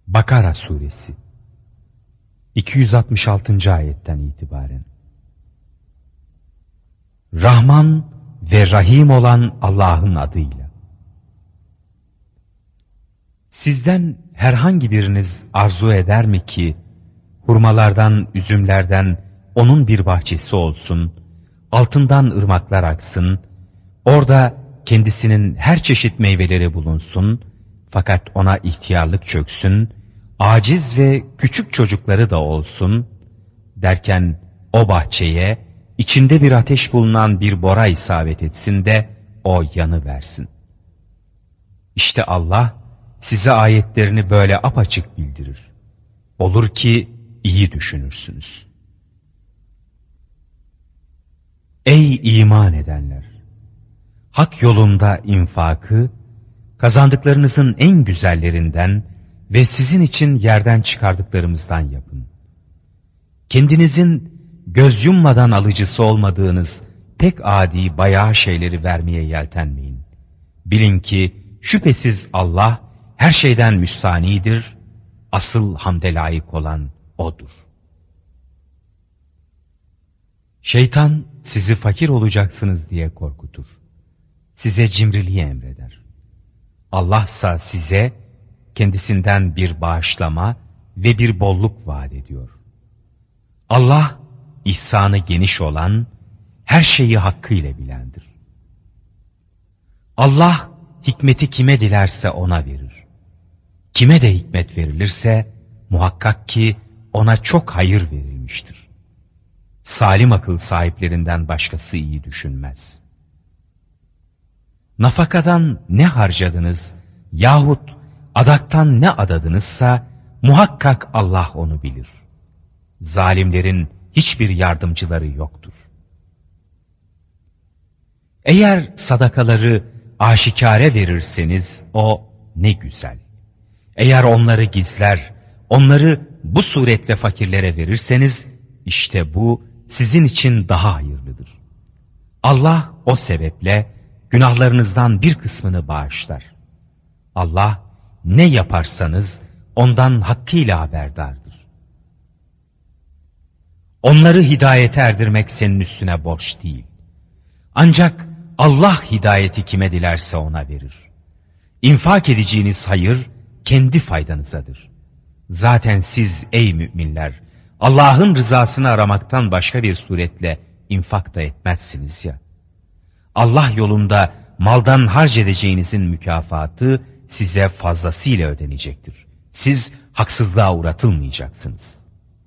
Bakara Suresi 266. ayetten itibaren. Rahman ve Rahim olan Allah'ın adıyla. Sizden herhangi biriniz arzu eder mi ki, hurmalardan, üzümlerden onun bir bahçesi olsun, altından ırmaklar aksın, orada kendisinin her çeşit meyveleri bulunsun, fakat ona ihtiyarlık çöksün, aciz ve küçük çocukları da olsun, derken o bahçeye içinde bir ateş bulunan bir bora isabet etsin de o yanıversin. İşte Allah size ayetlerini böyle apaçık bildirir. Olur ki iyi düşünürsünüz. Ey iman edenler! Hak yolunda infakı, kazandıklarınızın en güzellerinden ve sizin için yerden çıkardıklarımızdan yapın. Kendinizin göz yummadan alıcısı olmadığınız pek adi bayağı şeyleri vermeye yeltenmeyin. Bilin ki şüphesiz Allah her şeyden müstanidir, asıl hamde layık olan O'dur. Şeytan sizi fakir olacaksınız diye korkutur. Size cimriliği emreder. Allah'sa size kendisinden bir bağışlama ve bir bolluk vaat ediyor. Allah ihsanı geniş olan, her şeyi hakkıyla bilendir. Allah hikmeti kime dilerse ona verir. Kime de hikmet verilirse muhakkak ki ona çok hayır verilmiştir. Salim akıl sahiplerinden başkası iyi düşünmez. Nafakadan ne harcadınız yahut adaktan ne adadınızsa muhakkak Allah onu bilir. Zalimlerin hiçbir yardımcıları yoktur. Eğer sadakaları aşikare verirseniz o ne güzel. Eğer onları gizler, onları bu suretle fakirlere verirseniz işte bu sizin için daha hayırlıdır. Allah o sebeple günahlarınızdan bir kısmını bağışlar. Allah ne yaparsanız ondan hakkıyla haberdardır. Onları hidayete erdirmek senin üstüne borç değil. Ancak Allah hidayeti kime dilerse ona verir. İnfak edeceğiniz hayır kendi faydanızadır. Zaten siz ey müminler Allah'ın rızasını aramaktan başka bir suretle infak da etmezsiniz ya. Allah yolunda maldan harc edeceğinizin mükafatı size fazlasıyla ödenecektir. Siz haksızlığa uğratılmayacaksınız.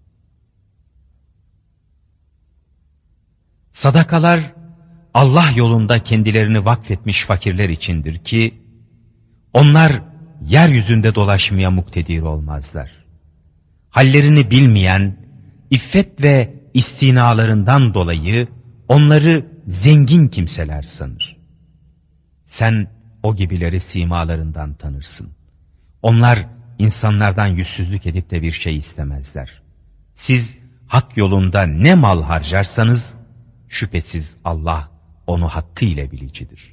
Sadakalar Allah yolunda kendilerini vakfetmiş fakirler içindir ki onlar yeryüzünde dolaşmaya muktedir olmazlar. Hallerini bilmeyen, iffet ve istinalarından dolayı onları zengin kimseler sanır. Sen o gibileri simalarından tanırsın. Onlar insanlardan yüzsüzlük edip de bir şey istemezler. Siz hak yolunda ne mal harcarsanız şüphesiz Allah onu hakkıyla bilicidir.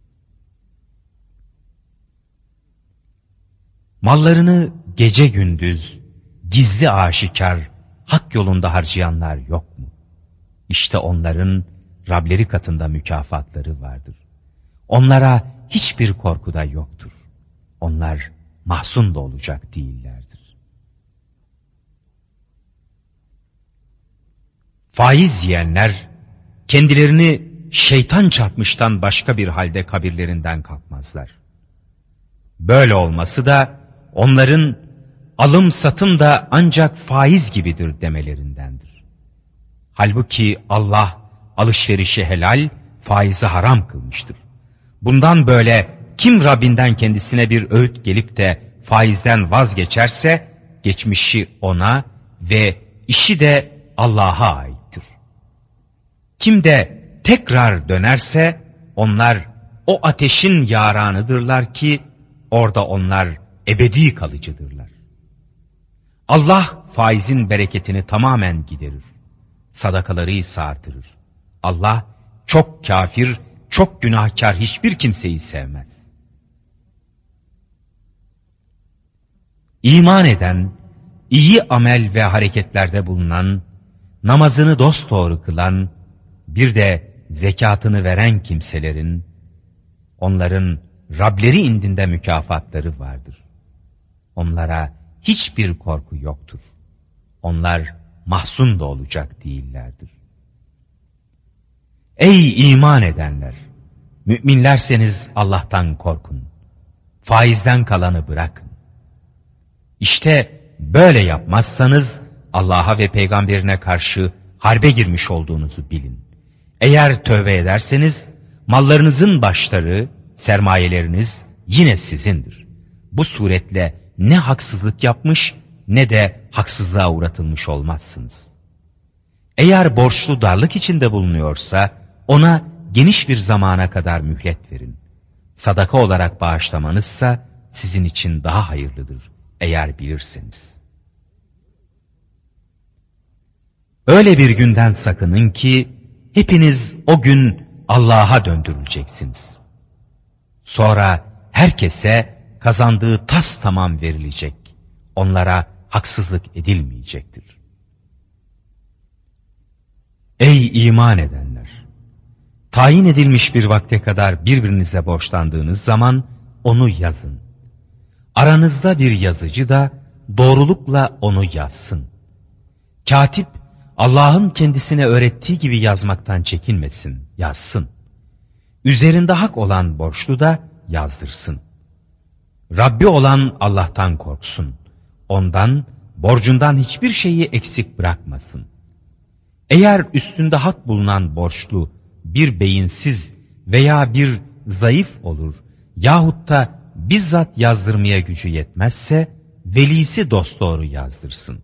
Mallarını gece gündüz, gizli aşikar, hak yolunda harcayanlar yok mu? İşte onların Rableri katında mükafatları vardır. Onlara hiçbir korku da yoktur. Onlar mahzun da olacak değillerdir. Faiz yiyenler kendilerini şeytan çarpmıştan başka bir halde kabirlerinden kalkmazlar. Böyle olması da onların alım satım da ancak faiz gibidir demelerindendir. Halbuki Allah alışverişi helal, faizi haram kılmıştır. Bundan böyle kim Rabbinden kendisine bir öğüt gelip de faizden vazgeçerse geçmişi ona ve işi de Allah'a aittir. Kim de tekrar dönerse onlar o ateşin yaranıdırlar ki orada onlar ebedi kalıcıdırlar. Allah faizin bereketini tamamen giderir. Sadakaları ise artırır. Allah çok kafir, çok günahkar hiçbir kimseyi sevmez. iman eden, iyi amel ve hareketlerde bulunan, namazını dosdoğru kılan, bir de zekatını veren kimselerin, onların Rableri indinde mükafatları vardır. Onlara hiçbir korku yoktur. Onlar mahzun da olacak değillerdir. Ey iman edenler! Müminlerseniz Allah'tan korkun. Faizden kalanı bırakın. İşte böyle yapmazsanız Allah'a ve peygamberine karşı harbe girmiş olduğunuzu bilin. Eğer tövbe ederseniz mallarınızın başları, sermayeleriniz yine sizindir. Bu suretle ne haksızlık yapmış ne de haksızlığa uğratılmış olmazsınız. Eğer borçlu darlık içinde bulunuyorsa ona geniş bir zamana kadar mühlet verin. Sadaka olarak bağışlamanızsa sizin için daha hayırlıdır eğer bilirseniz. Öyle bir günden sakının ki hepiniz o gün Allah'a döndürüleceksiniz. Sonra herkese kazandığı tas tamam verilecek. Onlara haksızlık edilmeyecektir. Ey iman edenler! Tayin edilmiş bir vakte kadar birbirinize borçlandığınız zaman onu yazın. Aranızda bir yazıcı da doğrulukla onu yazsın. Katip Allah'ın kendisine öğrettiği gibi yazmaktan çekinmesin, yazsın. Üzerinde hak olan borçlu da yazdırsın. Rabbi olan Allah'tan korksun. Ondan, borcundan hiçbir şeyi eksik bırakmasın. Eğer üstünde hak bulunan borçlu bir beyinsiz veya bir zayıf olur yahut da bizzat yazdırmaya gücü yetmezse velisi dosdoğru yazdırsın.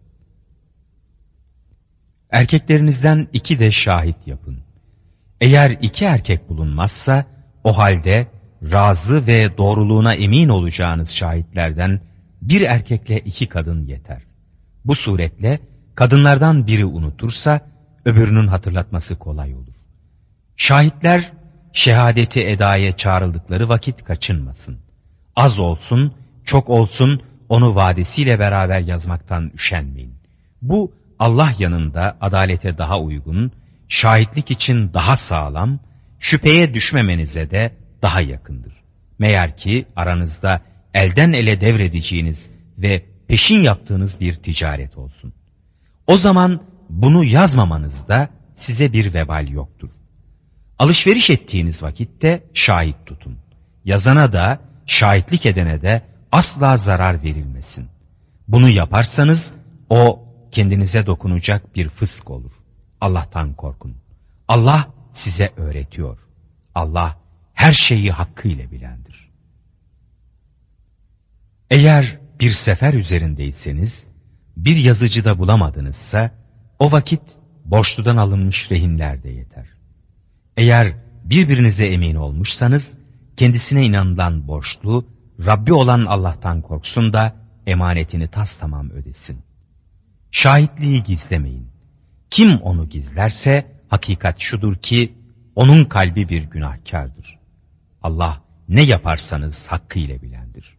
Erkeklerinizden 2 de şahit yapın. Eğer 2 erkek bulunmazsa o halde razı ve doğruluğuna emin olacağınız şahitlerden bir erkekle 2 kadın yeter. Bu suretle kadınlardan biri unutursa öbürünün hatırlatması kolay olur. Şahitler şehadeti edaya çağrıldıkları vakit kaçınmasın. Az olsun, çok olsun onu vadesiyle beraber yazmaktan üşenmeyin. Bu Allah yanında adalete daha uygun, şahitlik için daha sağlam, şüpheye düşmemenize de daha yakındır. Meğer ki aranızda elden ele devredeceğiniz ve peşin yaptığınız bir ticaret olsun. O zaman bunu yazmamanızda size bir vebal yoktur. Alışveriş ettiğiniz vakitte şahit tutun. Yazana da, şahitlik edene de asla zarar verilmesin. Bunu yaparsanız o kendinize dokunacak bir fısk olur. Allah'tan korkun. Allah size öğretiyor. Allah her şeyi hakkıyla bilendir. Eğer bir sefer üzerindeyseniz, bir yazıcı da bulamadınızsa, o vakit borçludan alınmış rehinler de yeter. Eğer birbirinize emin olmuşsanız, kendisine inanılan borçlu, Rabbi olan Allah'tan korksun da emanetini tastamam ödesin. Şahitliği gizlemeyin. Kim onu gizlerse hakikat şudur ki onun kalbi bir günahkardır. Allah ne yaparsanız hakkıyla bilendir.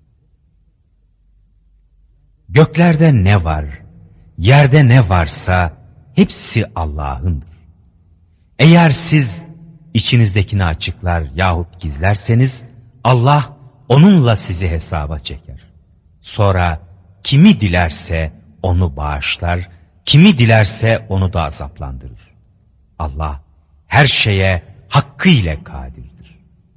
Göklerde ne var, yerde ne varsa hepsi Allah'ındır. Eğer siz içinizdekini açıklar yahut gizlerseniz Allah onunla sizi hesaba çeker. Sonra kimi dilerse onu bağışlar, kimi dilerse onu da azaplandırır. Allah her şeye hakkıyla kadirdir.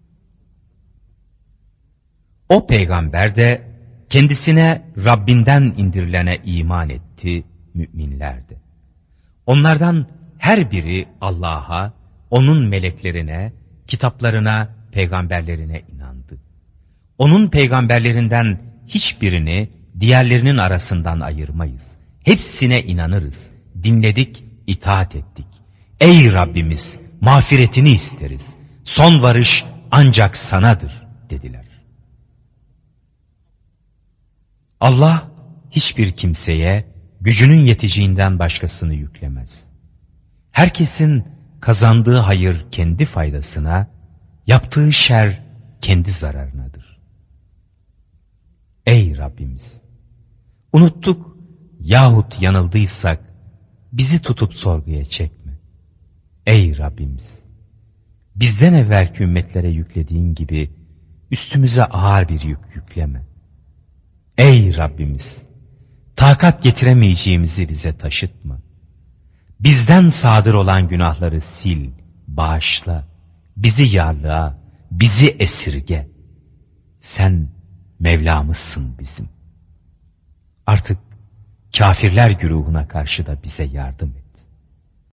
O peygamber de kendisine Rabbinden indirilene iman etti, müminler de. Onlardan her biri Allah'a, onun meleklerine, kitaplarına, peygamberlerine inandı. Onun peygamberlerinden hiçbirini diğerlerinin arasından ayırmayız. Hepsine inanırız, dinledik, itaat ettik. Ey Rabbimiz, mağfiretini isteriz. Son varış ancak sanadır dediler. Allah hiçbir kimseye gücünün yeteceğinden başkasını yüklemez. Herkesin kazandığı hayır kendi faydasına, yaptığı şer kendi zararınadır. Ey Rabbimiz! Unuttuk yahut yanıldıysak bizi tutup sorguya çekme. Ey Rabbimiz! Bizden evvelki ümmetlere yüklediğin gibi üstümüze ağır bir yük yükleme. Ey Rabbimiz! Takat getiremeyeceğimizi bize taşıtma. Bizden sadır olan günahları sil, bağışla. Bizi yarlığa, bizi esirge. Sen Mevlamızsın bizim. Artık kafirler güruhuna karşı da bize yardım et.